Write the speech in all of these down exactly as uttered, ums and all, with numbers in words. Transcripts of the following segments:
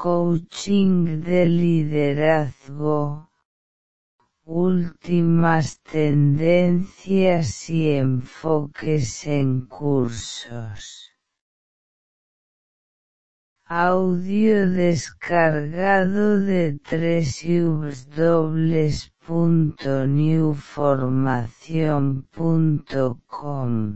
Coaching de liderazgo, últimas tendencias y enfoques en cursos. Audio descargado de doble u doble u doble u punto new formación punto com.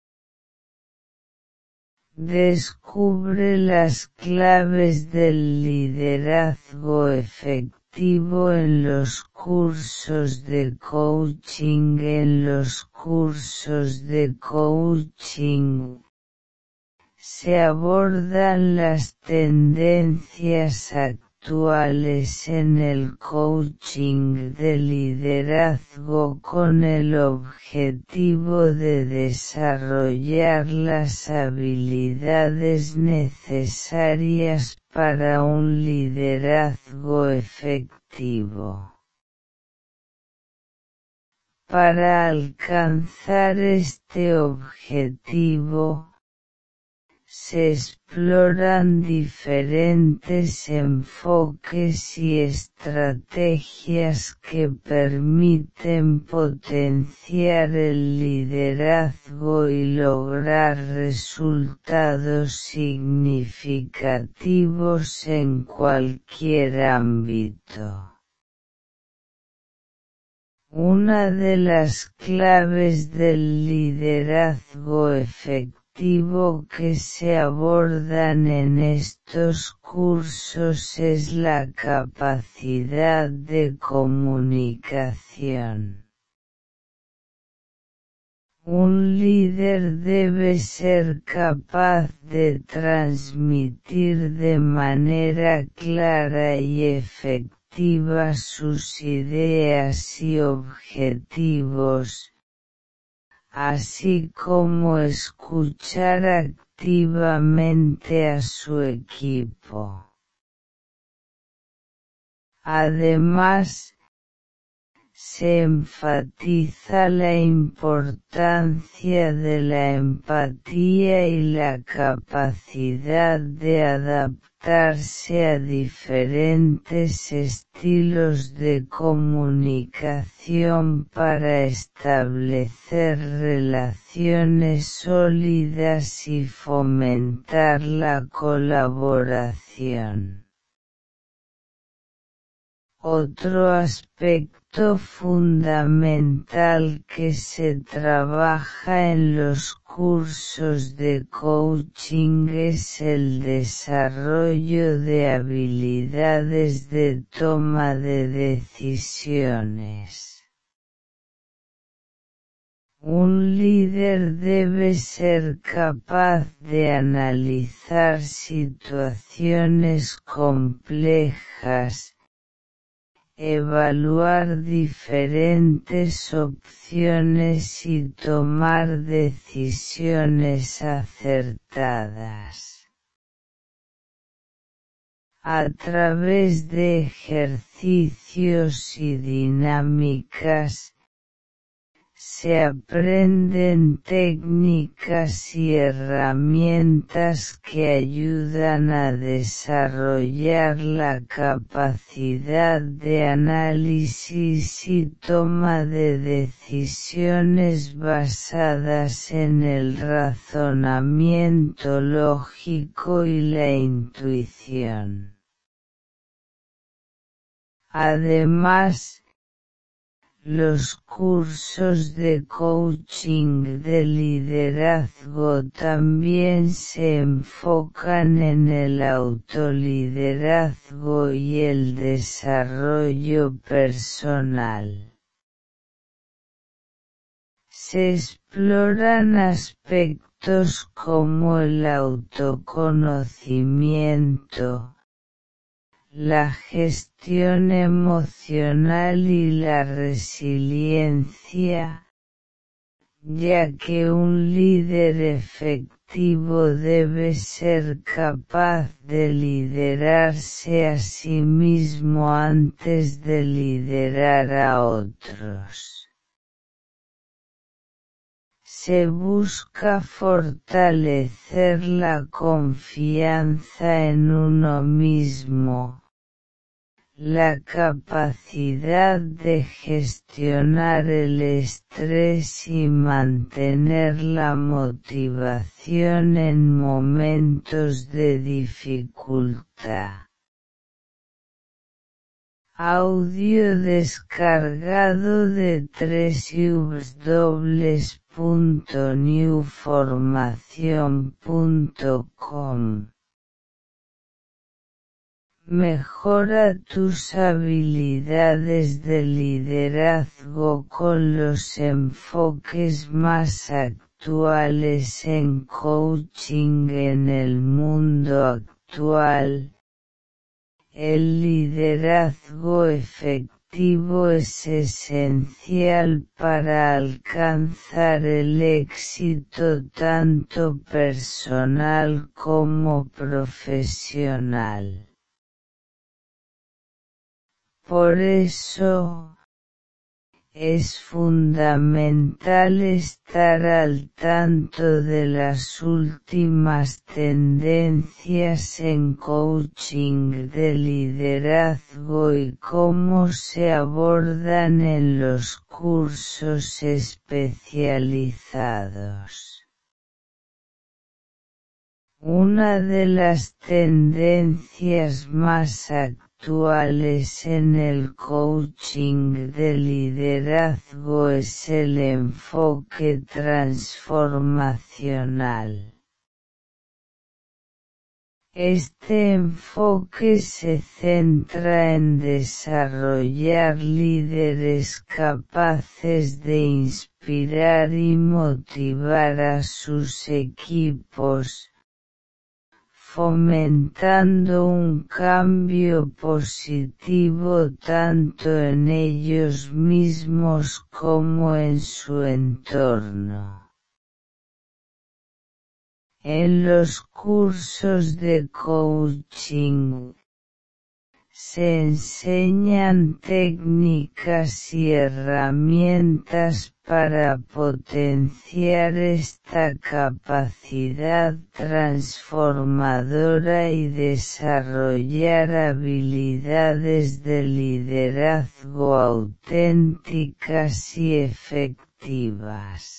Descubre las claves del liderazgo efectivo en los cursos de coaching. En los cursos de coaching se abordan las tendencias actuales en el coaching de liderazgo con el objetivo de desarrollar las habilidades necesarias para un liderazgo efectivo. Para alcanzar este objetivo, se exploran diferentes enfoques y estrategias que permiten potenciar el liderazgo y lograr resultados significativos en cualquier ámbito. Una de las claves del liderazgo efectivo que se abordan en estos cursos es la capacidad de comunicación. Un líder debe ser capaz de transmitir de manera clara y efectiva sus ideas y objetivos, así como escuchar activamente a su equipo. Además, se enfatiza la importancia de la empatía y la capacidad de adaptarse a diferentes estilos de comunicación para establecer relaciones sólidas y fomentar la colaboración. Otro aspecto fundamental que se trabaja en los cursos de coaching es el desarrollo de habilidades de toma de decisiones. Un líder debe ser capaz de analizar situaciones complejas, evaluar diferentes opciones y tomar decisiones acertadas. A través de ejercicios y dinámicas, se aprenden técnicas y herramientas que ayudan a desarrollar la capacidad de análisis y toma de decisiones basadas en el razonamiento lógico y la intuición. Además, los cursos de coaching de liderazgo también se enfocan en el autoliderazgo y el desarrollo personal. Se exploran aspectos como el autoconocimiento, la gestión emocional y la resiliencia, ya que un líder efectivo debe ser capaz de liderarse a sí mismo antes de liderar a otros. Se busca fortalecer la confianza en uno mismo, la capacidad de gestionar el estrés y mantener la motivación en momentos de dificultad. Audio descargado de doble u doble u doble u punto new formación punto com. Mejora tus habilidades de liderazgo con los enfoques más actuales en coaching en el mundo actual. El liderazgo efectivo es esencial para alcanzar el éxito tanto personal como profesional. Por eso, es fundamental estar al tanto de las últimas tendencias en coaching de liderazgo y cómo se abordan en los cursos especializados. Una de las tendencias más actuales en el coaching de liderazgo es el enfoque transformacional. Este enfoque se centra en desarrollar líderes capaces de inspirar y motivar a sus equipos, fomentando un cambio positivo tanto en ellos mismos como en su entorno. En los cursos de coaching, se enseñan técnicas y herramientas para potenciar esta capacidad transformadora y desarrollar habilidades de liderazgo auténticas y efectivas.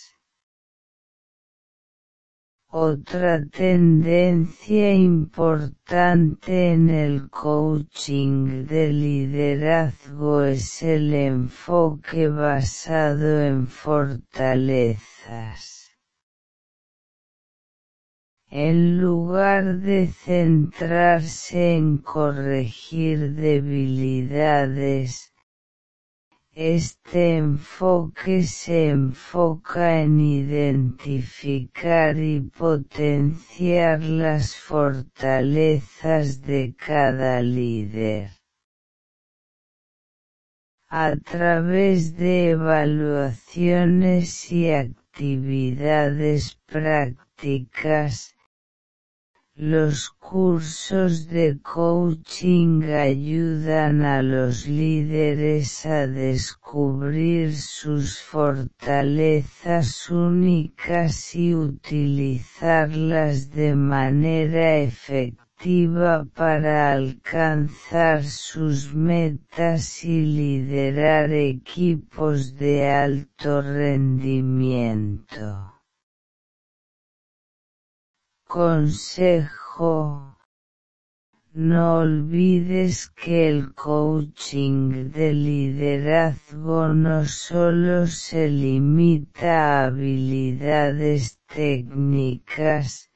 Otra tendencia importante en el coaching de liderazgo es el enfoque basado en fortalezas. En lugar de centrarse en corregir debilidades, este enfoque se enfoca en identificar y potenciar las fortalezas de cada líder. A través de evaluaciones y actividades prácticas, los cursos de coaching ayudan a los líderes a descubrir sus fortalezas únicas y utilizarlas de manera efectiva para alcanzar sus metas y liderar equipos de alto rendimiento. Consejo: no olvides que el coaching de liderazgo no solo se limita a habilidades técnicas,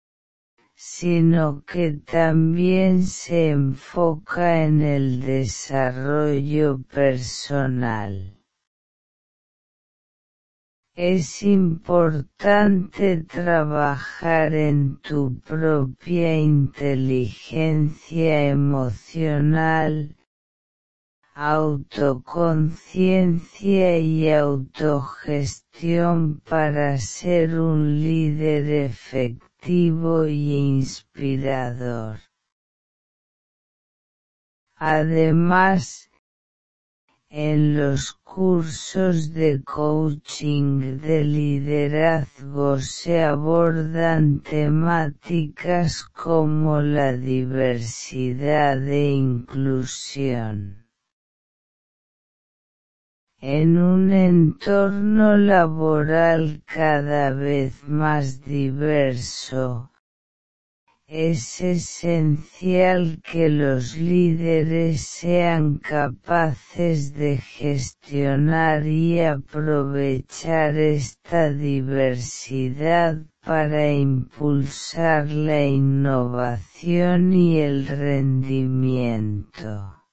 sino que también se enfoca en el desarrollo personal. Es importante trabajar en tu propia inteligencia emocional, autoconciencia y autogestión para ser un líder efectivo y inspirador. Además, En los cursos de coaching de liderazgo se abordan temáticas como la diversidad e inclusión. En un entorno laboral cada vez más diverso, es esencial que los líderes sean capaces de gestionar y aprovechar esta diversidad para impulsar la innovación y el rendimiento.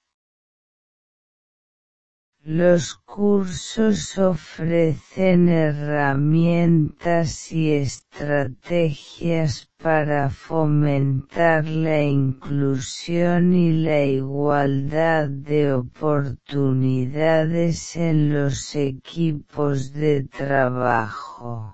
Los cursos ofrecen herramientas y estrategias para fomentar la inclusión y la igualdad de oportunidades en los equipos de trabajo.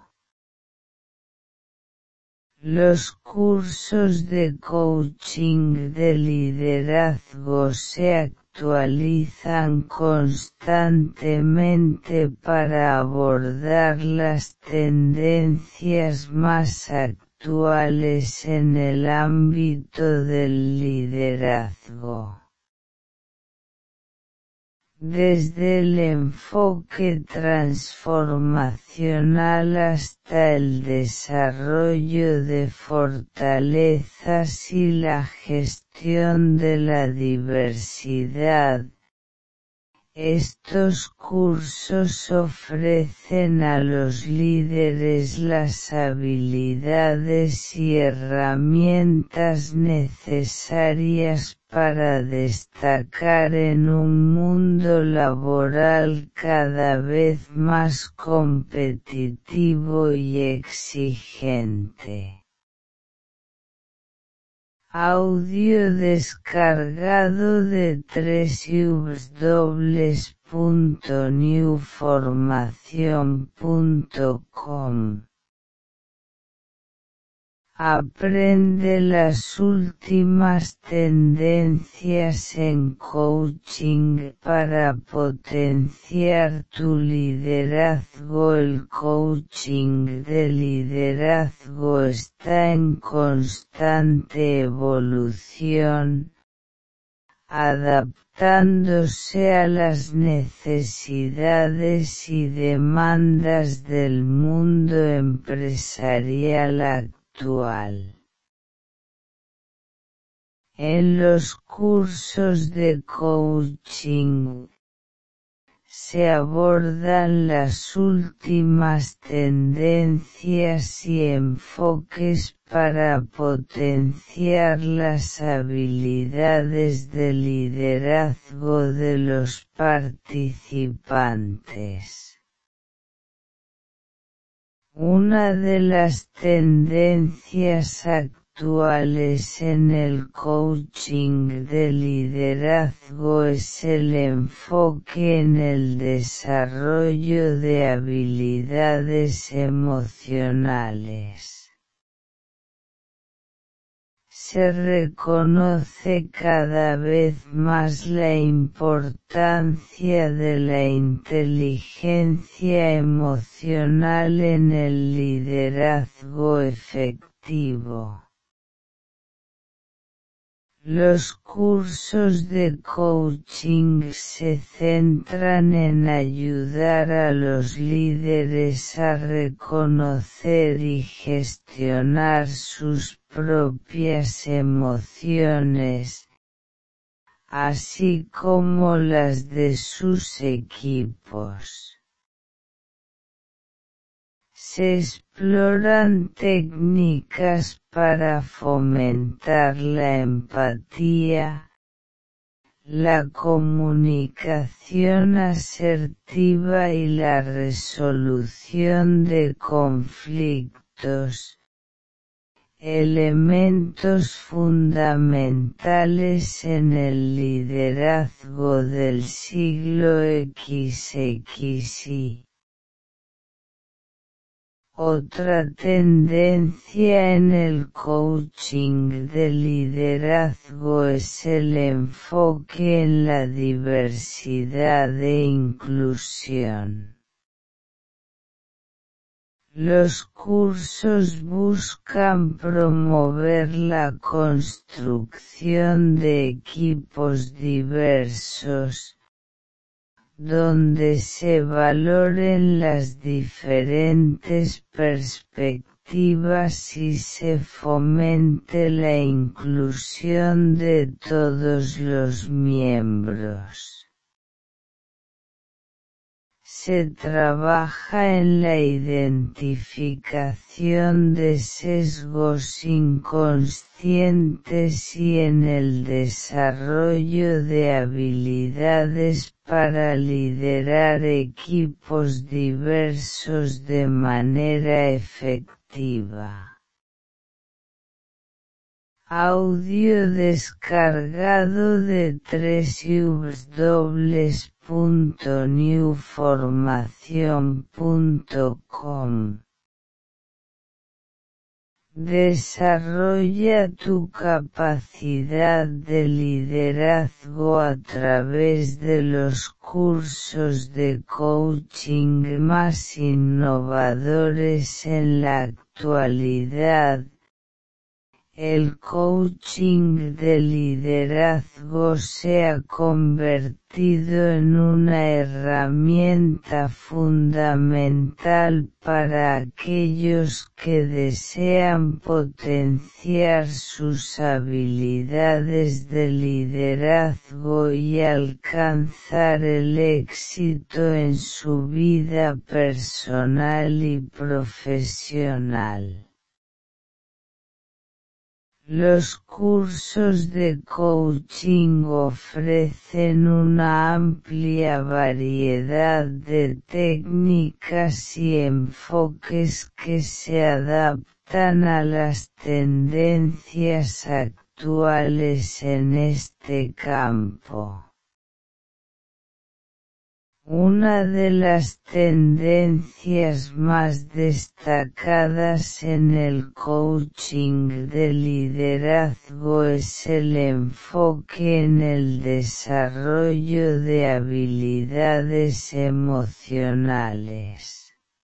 Los cursos de coaching de liderazgo se actualizan constantemente para abordar las tendencias más actuales en el ámbito del liderazgo. Desde el enfoque transformacional hasta el desarrollo de fortalezas y la gestión de la diversidad, estos cursos ofrecen a los líderes las habilidades y herramientas necesarias para destacar en un mundo laboral cada vez más competitivo y exigente. Audio descargado de w w w punto new formación punto com. Aprende las últimas tendencias en coaching para potenciar tu liderazgo. El coaching de liderazgo está en constante evolución, adaptándose a las necesidades y demandas del mundo empresarial actual. En los cursos de coaching se abordan las últimas tendencias y enfoques para potenciar las habilidades de liderazgo de los participantes. Una de las tendencias actuales en el coaching de liderazgo es el enfoque en el desarrollo de habilidades emocionales. Se reconoce cada vez más la importancia de la inteligencia emocional en el liderazgo efectivo. Los cursos de coaching se centran en ayudar a los líderes a reconocer y gestionar sus propias emociones, así como las de sus equipos. Se exploran técnicas para fomentar la empatía, la comunicación asertiva y la resolución de conflictos, elementos fundamentales en el liderazgo del siglo equis equis y. Otra tendencia en el coaching de liderazgo es el enfoque en la diversidad e inclusión. Los cursos buscan promover la construcción de equipos diversos, donde se valoren las diferentes perspectivas y se fomente la inclusión de todos los miembros. Se trabaja en la identificación de sesgos inconscientes y en el desarrollo de habilidades para liderar equipos diversos de manera efectiva. Audio descargado de doble u doble u doble u punto new formación punto com. Desarrolla tu capacidad de liderazgo a través de los cursos de coaching más innovadores en la actualidad. El coaching de liderazgo se ha convertido en una herramienta fundamental para aquellos que desean potenciar sus habilidades de liderazgo y alcanzar el éxito en su vida personal y profesional. Los cursos de coaching ofrecen una amplia variedad de técnicas y enfoques que se adaptan a las tendencias actuales en este campo. Una de las tendencias más destacadas en el coaching de liderazgo es el enfoque en el desarrollo de habilidades emocionales.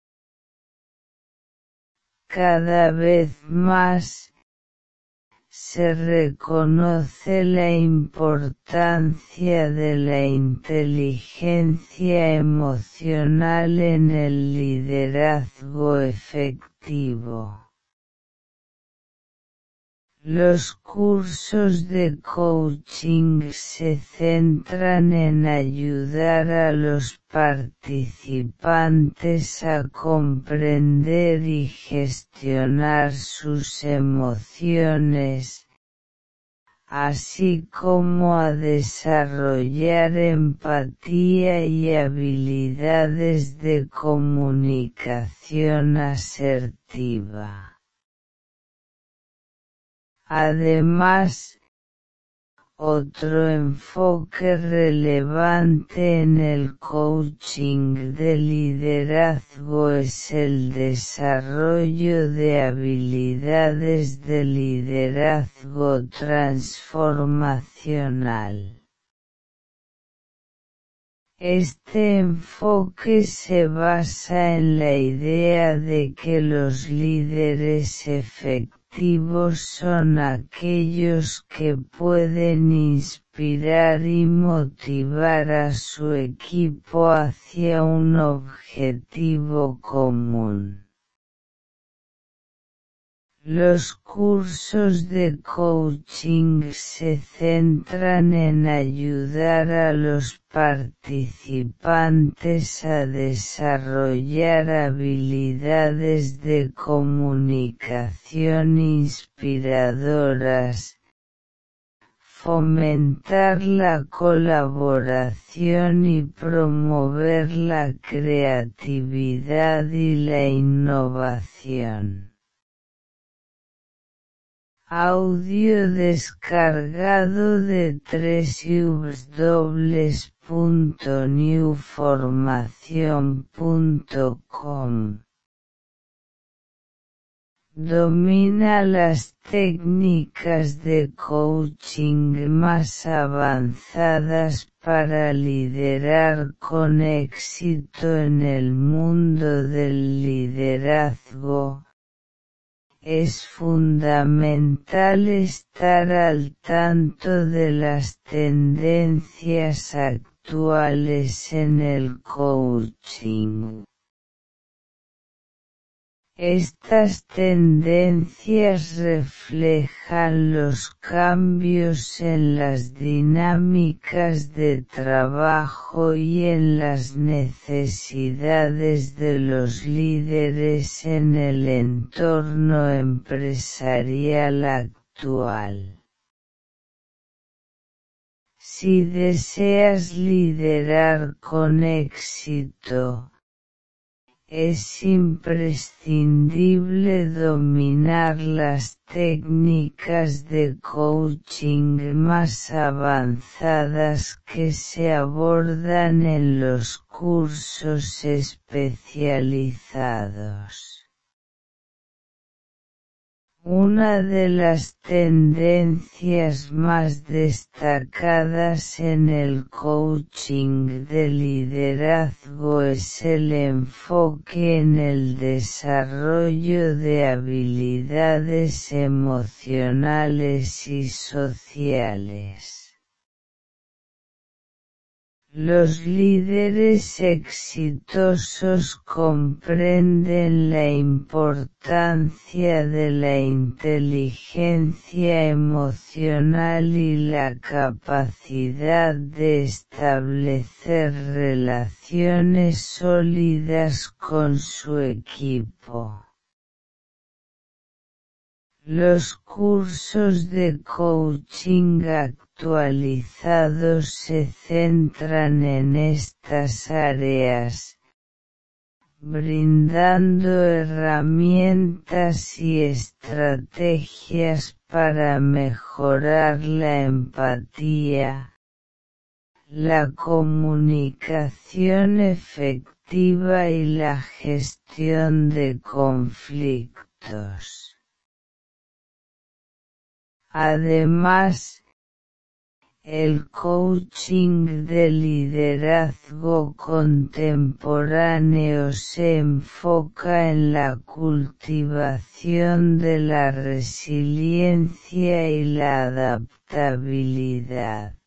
Cada vez más, se reconoce la importancia de la inteligencia emocional en el liderazgo efectivo. Los cursos de coaching se centran en ayudar a los participantes a comprender y gestionar sus emociones, así como a desarrollar empatía y habilidades de comunicación asertiva. Además, otro enfoque relevante en el coaching de liderazgo es el desarrollo de habilidades de liderazgo transformacional. Este enfoque se basa en la idea de que los líderes efectivos son aquellos que pueden inspirar y motivar a su equipo hacia un objetivo común. Los cursos de coaching se centran en ayudar a los participantes a desarrollar habilidades de comunicación inspiradoras, fomentar la colaboración y promover la creatividad y la innovación. Audio descargado de doble u doble u doble u punto new formación punto com. Domina las técnicas de coaching más avanzadas para liderar con éxito en el mundo del liderazgo. Es fundamental estar al tanto de las tendencias actuales en el coaching. Estas tendencias reflejan los cambios en las dinámicas de trabajo y en las necesidades de los líderes en el entorno empresarial actual. Si deseas liderar con éxito, es imprescindible dominar las técnicas de coaching más avanzadas que se abordan en los cursos especializados. Una de las tendencias más destacadas en el coaching de liderazgo es el enfoque en el desarrollo de habilidades emocionales y sociales. Los líderes exitosos comprenden la importancia de la inteligencia emocional y la capacidad de establecer relaciones sólidas con su equipo. Los cursos de coaching actualizados se centran en estas áreas, brindando herramientas y estrategias para mejorar la empatía, la comunicación efectiva y la gestión de conflictos. Además, el coaching de liderazgo contemporáneo se enfoca en la cultivación de la resiliencia y la adaptabilidad.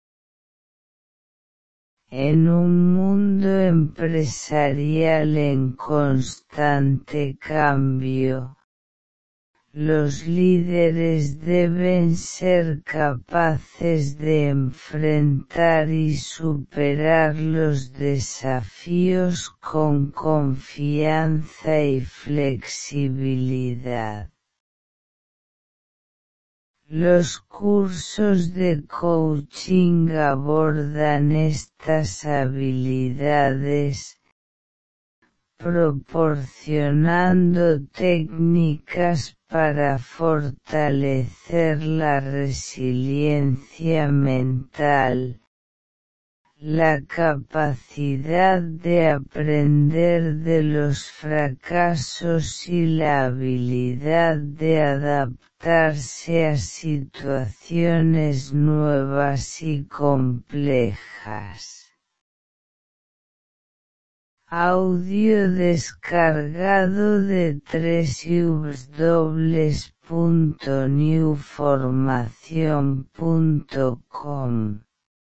En un mundo empresarial en constante cambio, los líderes deben ser capaces de enfrentar y superar los desafíos con confianza y flexibilidad. Los cursos de coaching abordan estas habilidades, proporcionando técnicas para fortalecer la resiliencia mental, la capacidad de aprender de los fracasos y la habilidad de adaptarse a situaciones nuevas y complejas. Audio descargado de doble u doble u doble u punto new formación punto com.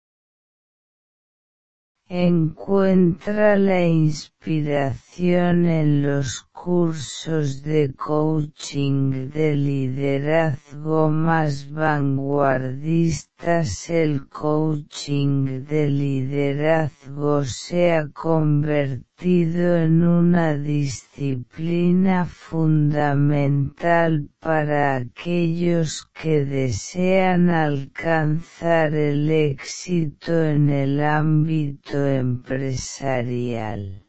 Encuentra la inspiración en los cursos de coaching de liderazgo más vanguardistas. El coaching de liderazgo se ha convertido en una disciplina fundamental para aquellos que desean alcanzar el éxito en el ámbito empresarial.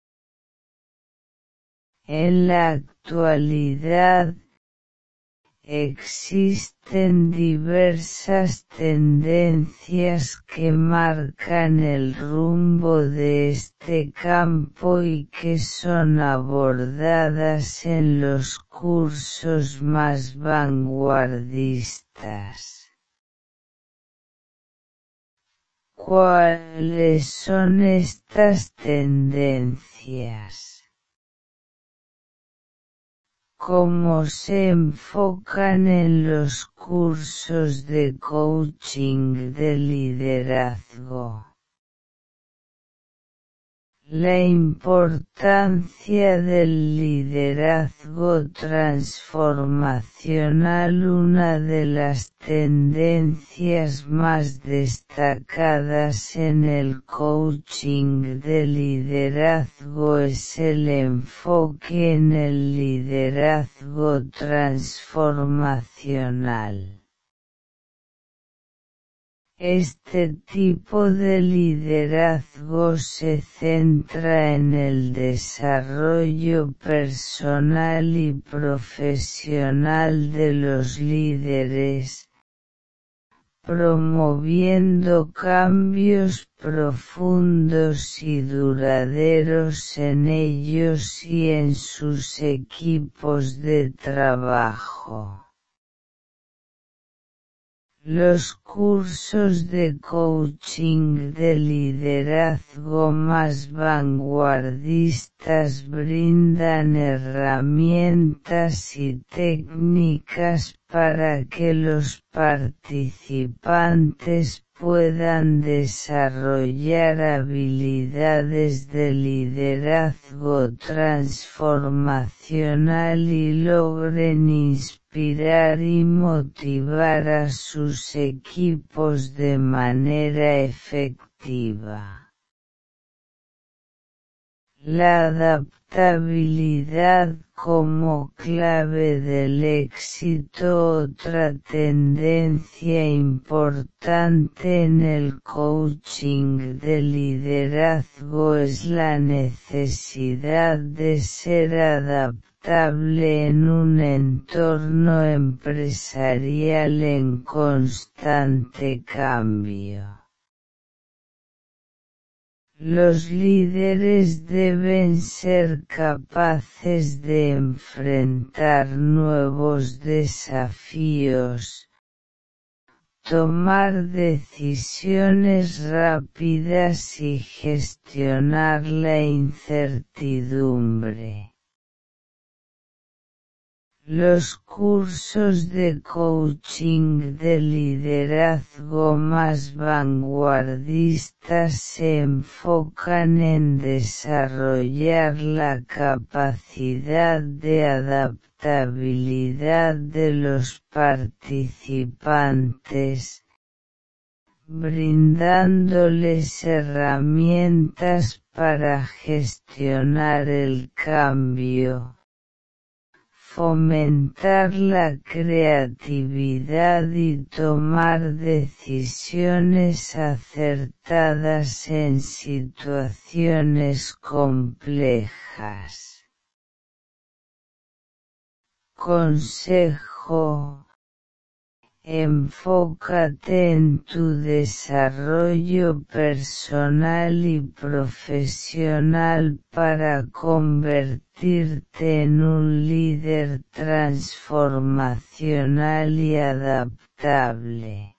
En la actualidad, Existen diversas tendencias que marcan el rumbo de este campo y que son abordadas en los cursos más vanguardistas. ¿Cuáles son estas tendencias? ¿Cómo se enfocan en los cursos de coaching de liderazgo? La importancia del liderazgo transformacional. Una de las tendencias más destacadas en el coaching de liderazgo es el enfoque en el liderazgo transformacional. Este tipo de liderazgo se centra en el desarrollo personal y profesional de los líderes, promoviendo cambios profundos y duraderos en ellos y en sus equipos de trabajo. Los cursos de coaching de liderazgo más vanguardistas brindan herramientas y técnicas para que los participantes puedan desarrollar habilidades de liderazgo transformacional y logren inspirar y motivar a sus equipos de manera efectiva. La adaptabilidad como clave del éxito. Otra tendencia importante en el coaching de liderazgo es la necesidad de ser adaptable en un entorno empresarial en constante cambio. Los líderes deben ser capaces de enfrentar nuevos desafíos, tomar decisiones rápidas y gestionar la incertidumbre. Los cursos de coaching de liderazgo más vanguardistas se enfocan en desarrollar la capacidad de adaptabilidad de los participantes, brindándoles herramientas para gestionar el cambio, fomentar la creatividad y tomar decisiones acertadas en situaciones complejas. Consejo: enfócate en tu desarrollo personal y profesional para convertirte en un líder transformacional y adaptable.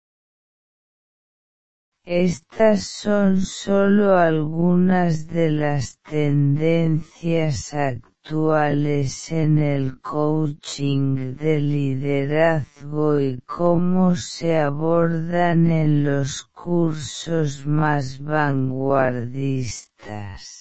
Estas son solo algunas de las tendencias actuales en el coaching de liderazgo y cómo se abordan en los cursos más vanguardistas.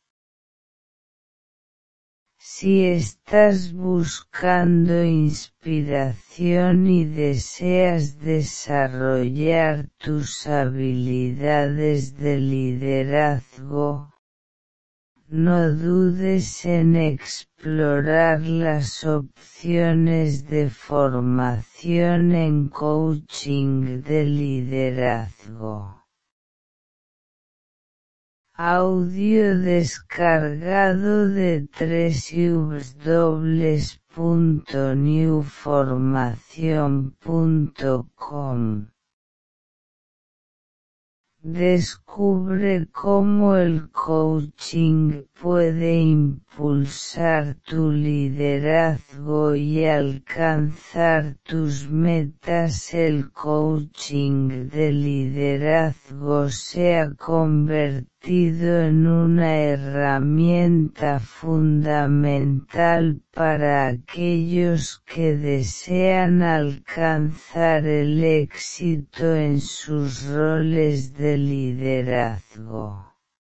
Si estás buscando inspiración y deseas desarrollar tus habilidades de liderazgo, no dudes en explorar las opciones de formación en coaching de liderazgo. Audio descargado de doble u doble u doble u punto new formación punto com. Descubre cómo el coaching puede impulsar tu liderazgo y alcanzar tus metas. El coaching de liderazgo se ha convertido en una herramienta fundamental para aquellos que desean alcanzar el éxito en sus roles de liderazgo.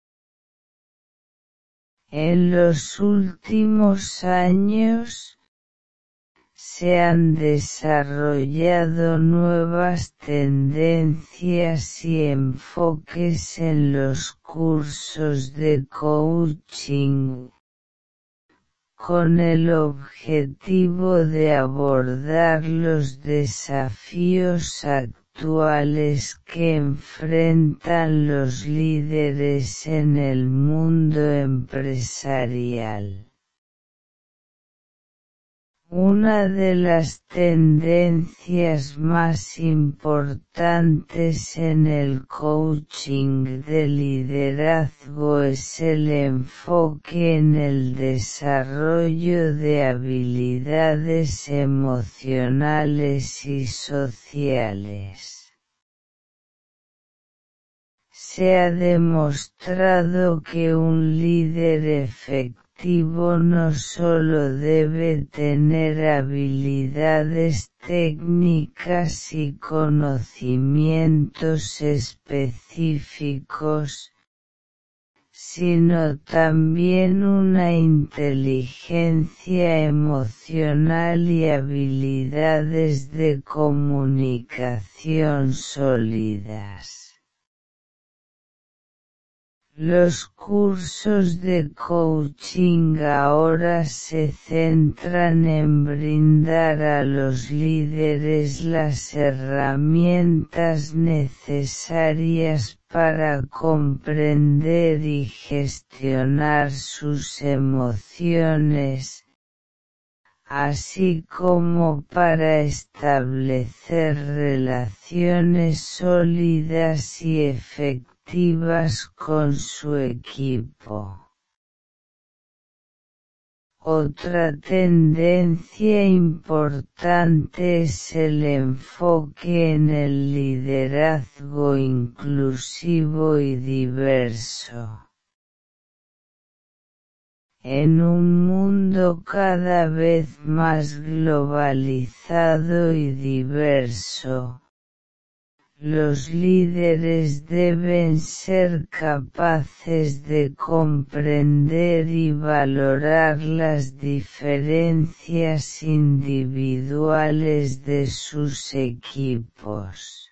En los últimos años, se han desarrollado nuevas tendencias y enfoques en los cursos de coaching, con el objetivo de abordar los desafíos actuales que enfrentan los líderes en el mundo empresarial. Una de las tendencias más importantes en el coaching de liderazgo es el enfoque en el desarrollo de habilidades emocionales y sociales. Se ha demostrado que un líder efectivo no solo debe tener habilidades técnicas y conocimientos específicos, sino también una inteligencia emocional y habilidades de comunicación sólidas. Los cursos de coaching ahora se centran en brindar a los líderes las herramientas necesarias para comprender y gestionar sus emociones, así como para establecer relaciones sólidas y efectivas con su equipo. Otra tendencia importante es el enfoque en el liderazgo inclusivo y diverso. En un mundo cada vez más globalizado y diverso, los líderes deben ser capaces de comprender y valorar las diferencias individuales de sus equipos.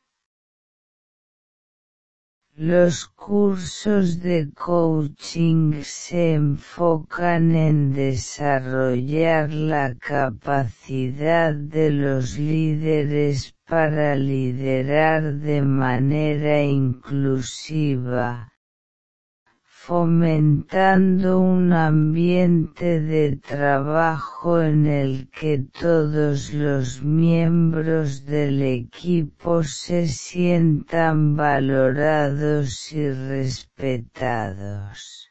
Los cursos de coaching se enfocan en desarrollar la capacidad de los líderes para liderar de manera inclusiva, fomentando un ambiente de trabajo en el que todos los miembros del equipo se sientan valorados y respetados.